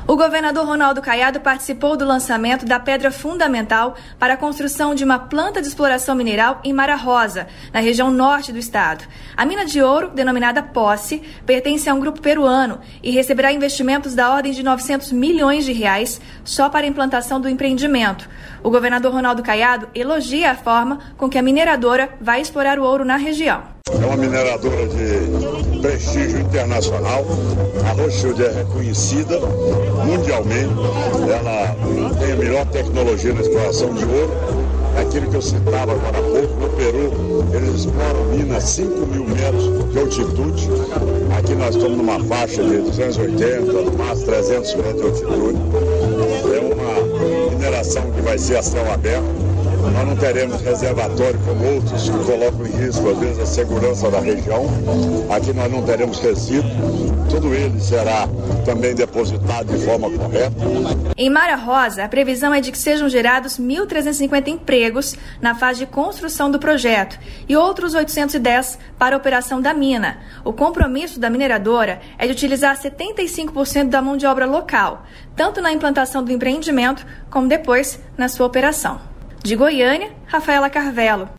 O governador Ronaldo Caiado participou do lançamento da pedra fundamental para a construção de uma planta de exploração mineral em Mara Rosa, na região norte do estado. A mina de ouro, denominada Posse, pertence a um grupo peruano e receberá investimentos da ordem de R$900 milhões só para a implantação do empreendimento. O governador Ronaldo Caiado elogia a forma com que a mineradora vai explorar o ouro na região. É uma mineradora de prestígio internacional. A Rothschild é reconhecida mundialmente. Ela tem a melhor tecnologia na exploração de ouro. Aquilo que eu citava agora há pouco, no Peru, eles exploram minas a 5 mil metros de altitude. Aqui nós estamos numa faixa de 280, no máximo 300 metros de altitude. É uma mineração que vai ser a céu aberto. Nós não teremos reservatório como outros que colocam em risco, às vezes, a segurança da região. Aqui nós não teremos resíduo. Tudo ele será também depositado de forma correta. Em Mara Rosa, a previsão é de que sejam gerados 1.350 empregos na fase de construção do projeto e outros 810 para a operação da mina. O compromisso da mineradora é de utilizar 75% da mão de obra local, tanto na implantação do empreendimento como depois na sua operação. De Goiânia, Rafaela Carvello.